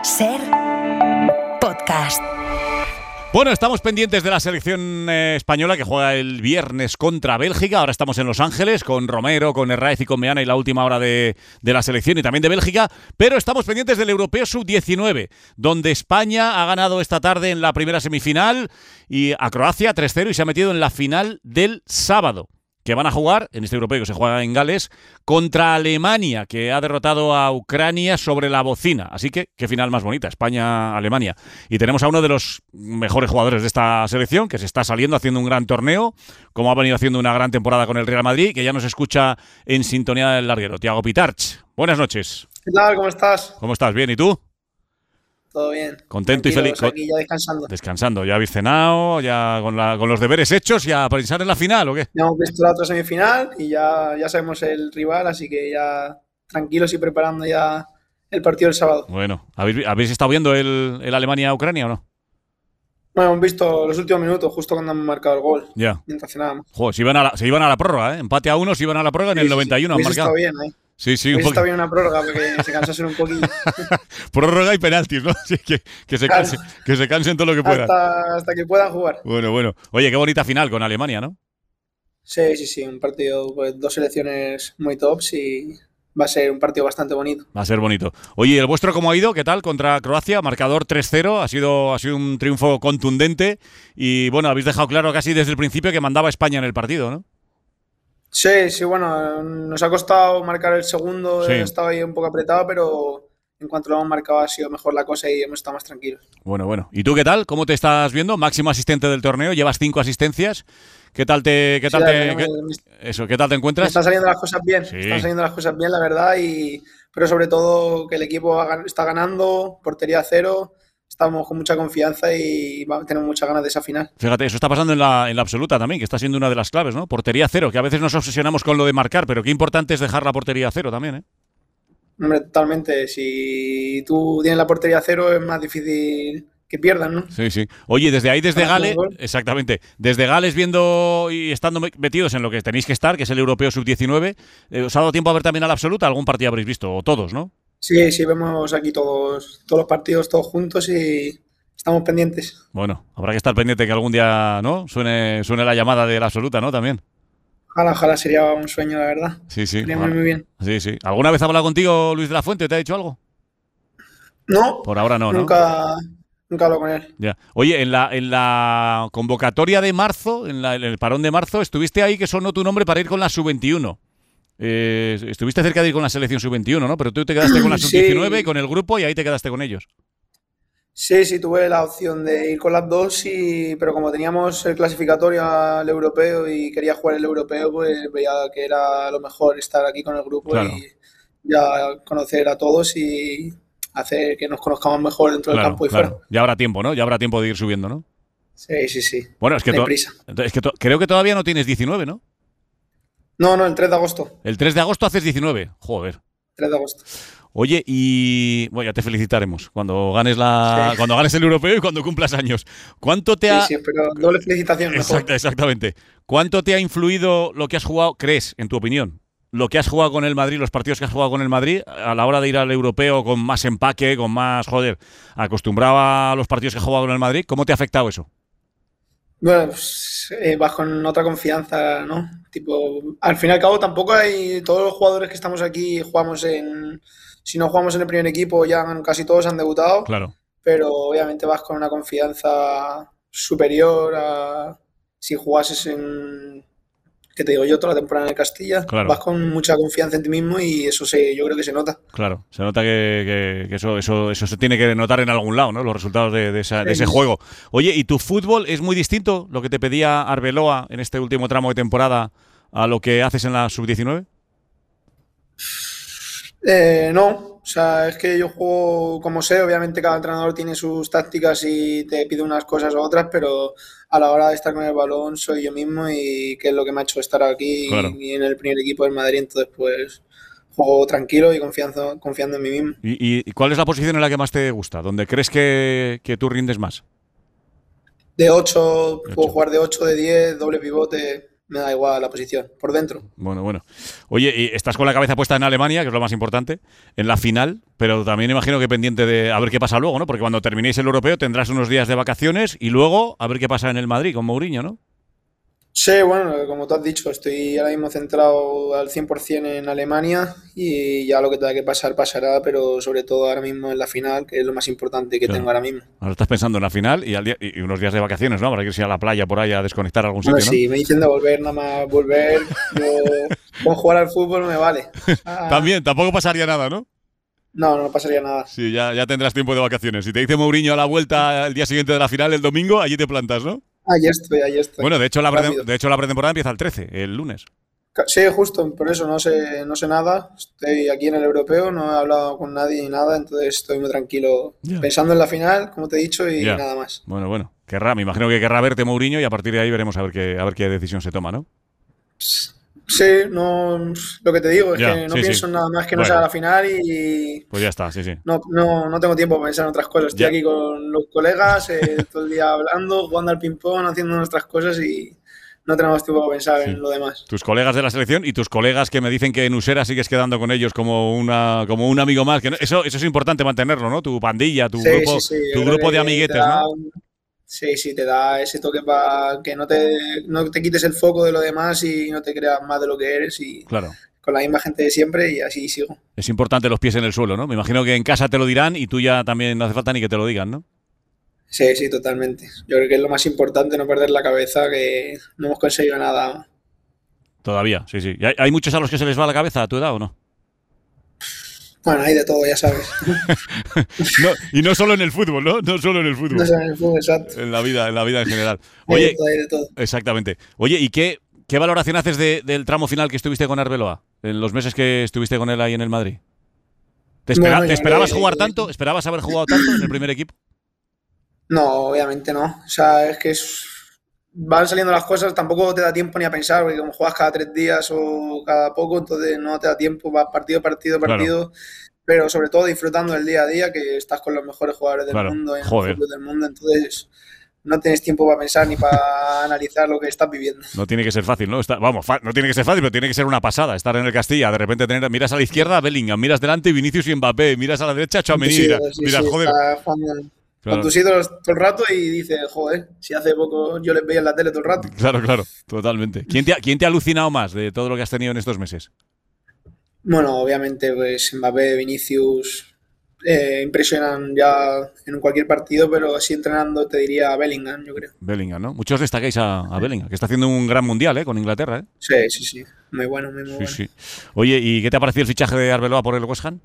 SER Podcast. Bueno, estamos pendientes de la selección española que juega el viernes contra Bélgica. Ahora estamos en Los Ángeles con Romero, con Herráez y con Meana y la última hora de la selección y también de Bélgica. Pero estamos pendientes del Europeo Sub-19, donde España ha ganado esta tarde en la primera semifinal y a Croacia 3-0 y se ha metido en la final del sábado, que van a jugar, en este europeo que se juega en Gales, contra Alemania, que ha derrotado a Ucrania sobre la bocina. Así que, qué final más bonita, España-Alemania. Y tenemos a uno de los mejores jugadores de esta selección, que se está saliendo haciendo un gran torneo, como ha venido haciendo una gran temporada con el Real Madrid, que ya nos escucha en sintonía del larguero. Thiago Pitarch, buenas noches. ¿Qué tal? ¿Cómo estás? ¿Cómo estás? ¿Bien? ¿Y tú? Todo bien. Contento y feliz. Aquí ya descansando. Descansando. ¿Ya habéis cenado? ¿Ya con los deberes hechos? ¿Ya a pensar en la final o qué? Ya hemos visto la otra semifinal y ya sabemos el rival, así que ya tranquilos y preparando ya el partido del sábado. Bueno, ¿habéis estado viendo el Alemania-Ucrania o no? Bueno, hemos visto los últimos minutos, justo cuando han marcado el gol. Ya. Mientras cenábamos. Joder, se iban a la prórroga, ¿eh? Empate a 1, se iban a la prórroga en el 91 han marcado. Está bien, ¿eh? Sí, Está bien una prórroga porque se cansasen un poquillo. Prórroga y penaltis, ¿no? Sí, que se cansen todo lo que puedan. Hasta que puedan jugar. Bueno. Oye, qué bonita final con Alemania, ¿no? Sí. Un partido, pues, dos selecciones muy tops y va a ser un partido bastante bonito. Va a ser bonito. Oye, ¿el vuestro cómo ha ido? ¿Qué tal? Contra Croacia, marcador 3-0. Ha sido un triunfo contundente. Y bueno, habéis dejado claro casi desde el principio que mandaba España en el partido, ¿no? Sí, bueno, nos ha costado marcar el segundo, Sí. Estaba ahí un poco apretado, pero en cuanto lo hemos marcado ha sido mejor la cosa y hemos estado más tranquilos. Bueno. ¿Y tú qué tal? ¿Cómo te estás viendo? Máximo asistente del torneo, llevas 5 asistencias. ¿Qué tal te encuentras? Me están saliendo las cosas bien, Sí. Están saliendo las cosas bien, la verdad, pero sobre todo que el equipo está ganando, portería cero, estamos con mucha confianza y tenemos muchas ganas de esa final. Fíjate, eso está pasando en la absoluta también, que está siendo una de las claves, ¿no? Portería cero, que a veces nos obsesionamos con lo de marcar, pero qué importante es dejar la portería cero también, ¿eh? Hombre, totalmente. Si tú tienes la portería cero es más difícil que pierdan, ¿no? Sí. Oye, desde Gales, exactamente, desde Gales viendo y estando metidos en lo que tenéis que estar, que es el Europeo Sub-19, ¿os ha dado tiempo a ver también a la absoluta? ¿Algún partido habréis visto? O todos, ¿no? Sí, vemos aquí todos los partidos todos juntos y estamos pendientes. Bueno, habrá que estar pendiente que algún día, ¿no? Suene la llamada de la absoluta, ¿no? También. Ojalá sería un sueño, la verdad. Sí. Sería muy bien. Sí. ¿Alguna vez ha hablado contigo Luis de la Fuente? ¿Te ha dicho algo? No. Por ahora no, ¿no? Nunca hablo con él. Ya. Oye, en la convocatoria de marzo, en el parón de marzo, estuviste ahí que sonó tu nombre para ir con la Sub-21. Estuviste cerca de ir con la selección Sub-21, ¿no? Pero tú te quedaste con la Sub-19 y con el grupo y ahí te quedaste con ellos. Sí, tuve la opción de ir con las dos, pero como teníamos el clasificatorio al europeo y quería jugar el europeo, pues veía que era lo mejor estar aquí con el grupo. Claro. Y ya conocer a todos y hacer que nos conozcamos mejor dentro del campo y fuera. Ya habrá tiempo, ¿no? Ya habrá tiempo de ir subiendo, ¿no? Sí. Bueno, es que, creo que todavía no tienes 19, ¿no? No, el 3 de agosto. El 3 de agosto haces 19. Joder. 3 de agosto. Oye, y bueno, ya te felicitaremos cuando ganes cuando ganes el europeo y cuando cumplas años. ¿Cuánto te ha...? Sí, pero doble felicitación mejor. Exactamente. ¿Cuánto te ha influido lo que has jugado, crees, en tu opinión, lo que has jugado con el Madrid, los partidos que has jugado con el Madrid, a la hora de ir al europeo con más empaque, con más, acostumbrado a los partidos que has jugado con el Madrid? ¿Cómo te ha afectado eso? Bueno, pues vas con otra confianza, ¿no? Tipo, al fin y al cabo tampoco hay... Todos los jugadores que estamos aquí si no jugamos en el primer equipo, ya casi todos han debutado. Claro. Pero obviamente vas con una confianza superior a si jugases ¿qué te digo yo? Toda la temporada en el Castilla. Claro. Vas con mucha confianza en ti mismo y eso yo creo que se nota. Claro, se nota que eso se tiene que notar en algún lado, ¿no? Los resultados de ese juego. Oye, ¿y tu fútbol es muy distinto, lo que te pedía Arbeloa en este último tramo de temporada, a lo que haces en la Sub-19? No, o sea, es que yo juego como sé, obviamente cada entrenador tiene sus tácticas y te pide unas cosas u otras, pero a la hora de estar con el balón soy yo mismo y que es lo que me ha hecho estar aquí. Claro. Y en el primer equipo del Madrid, entonces pues juego tranquilo y confiando en mí mismo. ¿Y cuál es la posición en la que más te gusta? ¿Dónde crees que tú rindes más? De 8, puedo jugar de 8, de 10, doble pivote, me da igual la posición, por dentro. Bueno. Oye, y estás con la cabeza puesta en Alemania, que es lo más importante, en la final, pero también imagino que pendiente de a ver qué pasa luego, ¿no? Porque cuando terminéis el europeo tendrás unos días de vacaciones y luego a ver qué pasa en el Madrid con Mourinho, ¿no? Sí, bueno, como tú has dicho, estoy ahora mismo centrado al 100% en Alemania y ya lo que tenga que pasar pasará, pero sobre todo ahora mismo en la final, que es lo más importante que Claro. tengo ahora mismo. Ahora estás pensando en la final y unos días de vacaciones, ¿no? Para irse a la playa por ahí a desconectar a algún Bueno, sitio, ¿no? si me dicen de volver, nada más volver, yo con jugar al fútbol me vale. También, tampoco pasaría nada, ¿no? No pasaría nada. Sí, ya tendrás tiempo de vacaciones. Si te dice Mourinho a la vuelta el día siguiente de la final, el domingo, allí te plantas, ¿no? Ahí estoy. Bueno, de hecho Rápido. la pretemporada empieza el 13, el lunes. Sí, justo, por eso no sé nada. Estoy aquí en el europeo, no he hablado con nadie ni nada, entonces estoy muy tranquilo Ya. pensando en la final, como te he dicho, y Ya. nada más. Bueno. Me imagino que querrá verte Mourinho y a partir de ahí veremos a ver qué decisión se toma, ¿no? Sí, no, lo que te digo es Ya, que no sí. pienso en nada más que no Bueno. sea la final y Pues ya está, sí. no tengo tiempo para pensar en otras cosas. Estoy Ya. aquí con los colegas todo el día hablando, jugando al ping-pong, haciendo nuestras cosas y no tenemos tiempo para pensar Sí. en lo demás. Tus colegas de la selección y tus colegas que me dicen que en Usera sigues quedando con ellos como un amigo más. Que eso es importante mantenerlo, ¿no? Tu pandilla, tu Sí, grupo, sí, tu yo creo grupo de que amiguetes, te da ¿no? Sí, te da ese toque para que no te quites el foco de lo demás y no te creas más de lo que eres y Claro. con la misma gente de siempre y así sigo. Es importante los pies en el suelo, ¿no? Me imagino que en casa te lo dirán y tú ya también no hace falta ni que te lo digan, ¿no? Sí, totalmente. Yo creo que es lo más importante, no perder la cabeza, que no hemos conseguido nada. Todavía, sí. ¿Y hay muchos a los que se les va la cabeza a tu edad o no? Bueno, hay de todo, ya sabes. No, y no solo en el fútbol, ¿no? No solo en el fútbol. No sé, en el fútbol, exacto. En la vida en general. Hay Oye, de todo, hay de todo. exactamente. Oye, ¿y qué valoración haces del tramo final que estuviste con Arbeloa? En los meses que estuviste con él ahí en el Madrid. Bueno, ¿Te yo esperabas creo que- jugar tanto? ¿Esperabas haber jugado tanto en el primer equipo? No, obviamente no. O sea, es que van saliendo las cosas, tampoco te da tiempo ni a pensar, porque como juegas cada 3 días o cada poco, entonces no te da tiempo, vas partido, Claro. pero sobre todo disfrutando del día a día, que estás con los mejores jugadores del Claro. mundo, en el Joder. mejor club del mundo, entonces no tienes tiempo para pensar ni para analizar lo que estás viviendo. No tiene que ser fácil, ¿no? No tiene que ser fácil, pero tiene que ser una pasada estar en el Castilla, de repente miras a la izquierda a Bellingham, miras delante Vinicius y Mbappé, miras a la derecha Tchouaméni, miras, joder. Estás jugando Claro. con tus ídolos todo el rato y dices, joder, si hace poco yo les veía en la tele todo el rato. Claro, totalmente. ¿Quién te ha alucinado más de todo lo que has tenido en estos meses? Bueno, obviamente, pues Mbappé, Vinicius impresionan ya en cualquier partido, pero así entrenando te diría Bellingham, yo creo. Bellingham, ¿no? Muchos destacáis a Bellingham, que está haciendo un gran mundial, ¿eh? Con Inglaterra, ¿eh? Sí, muy bueno, muy bueno. Sí. Oye, ¿y qué te ha parecido el fichaje de Arbeloa por el West Ham?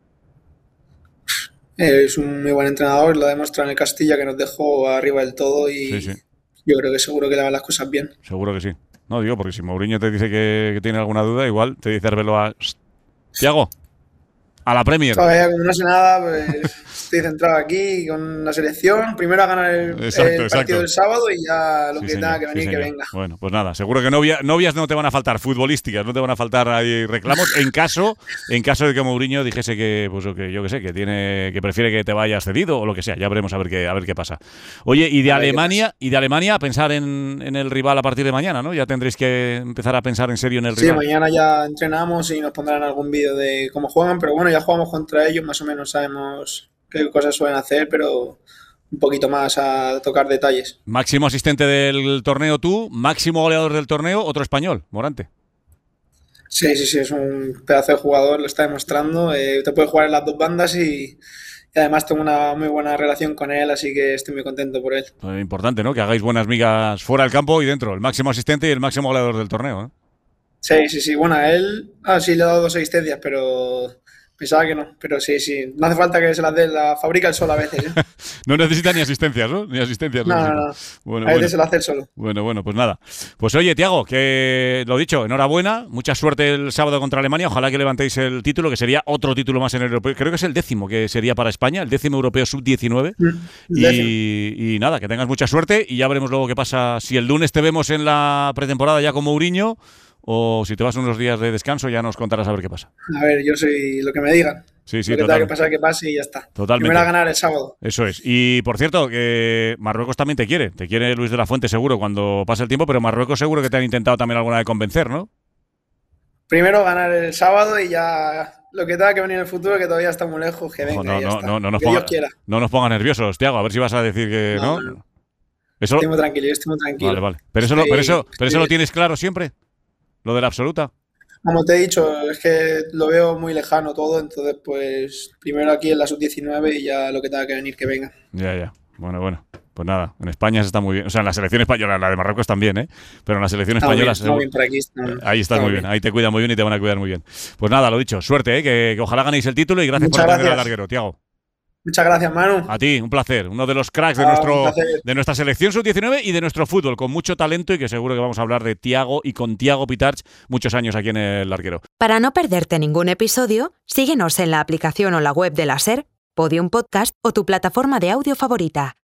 Es un muy buen entrenador, lo ha demostrado en el Castilla que nos dejó arriba del todo y Sí. yo creo que seguro que le van las cosas bien. Seguro que sí. No, digo, porque si Mourinho te dice que tiene alguna duda, igual te dice Arbeloa, Thiago, a la Premier. Todavía como no sé nada, pues estoy centrado aquí con la selección. Primero a ganar el Exacto. partido del sábado y ya lo Sí, que señor, tenga que venir, sí, que señor. venga. Bueno, pues nada, seguro que novias no te van a faltar, futbolísticas, no te van a faltar ahí reclamos, en caso de que Mourinho dijese que, pues que yo que sé, que prefiere que te vayas cedido o lo que sea, ya veremos a ver qué pasa. Oye, y de A ver qué Alemania a pensar en el rival a partir de mañana, ¿no? Ya tendréis que empezar a pensar en serio en el Sí, rival. mañana ya entrenamos y nos pondrán algún vídeo de cómo juegan, pero bueno, ya jugamos contra ellos, más o menos sabemos qué cosas suelen hacer, pero un poquito más a tocar detalles. Máximo asistente del torneo tú, máximo goleador del torneo, otro español, Morante. Sí, es un pedazo de jugador, lo está demostrando. Te puede jugar en las dos bandas y además tengo una muy buena relación con él, así que estoy muy contento por él. Importante, ¿no? Que hagáis buenas migas fuera del campo y dentro. El máximo asistente y el máximo goleador del torneo, ¿no? Sí. Bueno, a él sí le he dado 2 asistencias, pero pensaba que no. Pero sí. No hace falta que se las dé, la fabrica él solo a veces. No necesita ni asistencias, ¿no? Ni asistencias. No. Bueno, A veces se lo hace él solo. Bueno, pues nada. Pues oye, Thiago, que lo dicho, enhorabuena. Mucha suerte el sábado contra Alemania. Ojalá que levantéis el título, que sería otro título más en el europeo. Creo que es el 10º que sería para España, el 10º europeo sub-19. Y nada, que tengas mucha suerte y ya veremos luego qué pasa. Si el lunes te vemos en la pretemporada ya con Mourinho o si te vas unos días de descanso ya nos contarás a ver qué pasa. A ver, yo soy lo que me digan. Sí, Lo que tenga que pasar, que pase y ya está. Totalmente. Primero a ganar el sábado. Eso es. Y por cierto, que Marruecos también te quiere Luis de la Fuente seguro cuando pase el tiempo, pero Marruecos seguro que te han intentado también alguna vez convencer, ¿no? Primero ganar el sábado y ya lo que tenga que venir en el futuro, que todavía está muy lejos, que venga. No nos que Dios quiera. No nos pongas nerviosos, Thiago, a ver si vas a decir que no. Eso... Estoy muy tranquilo. Vale. Pero eso lo tienes claro siempre, lo de la absoluta. Como te he dicho, es que lo veo muy lejano todo, entonces pues primero aquí en la sub-19 y ya lo que tenga que venir, que venga. Ya. Bueno. Pues nada, en España se está muy bien. O sea, en la selección española, la de Marruecos también, ¿eh? Pero en la selección española... Bien por aquí, ahí estás muy bien, ahí te cuidan muy bien y te van a cuidar muy bien. Pues nada, lo dicho, suerte, ¿eh? Que ojalá ganéis el título y gracias por atender al larguero, Thiago. Muchas gracias, Manu. A ti, un placer. Uno de los cracks de nuestra selección sub-19 y de nuestro fútbol, con mucho talento y que seguro que vamos a hablar de Thiago y con Thiago Pitarch muchos años aquí en el larguero. Para no perderte ningún episodio, síguenos en la aplicación o la web de la SER, Podium Podcast o tu plataforma de audio favorita.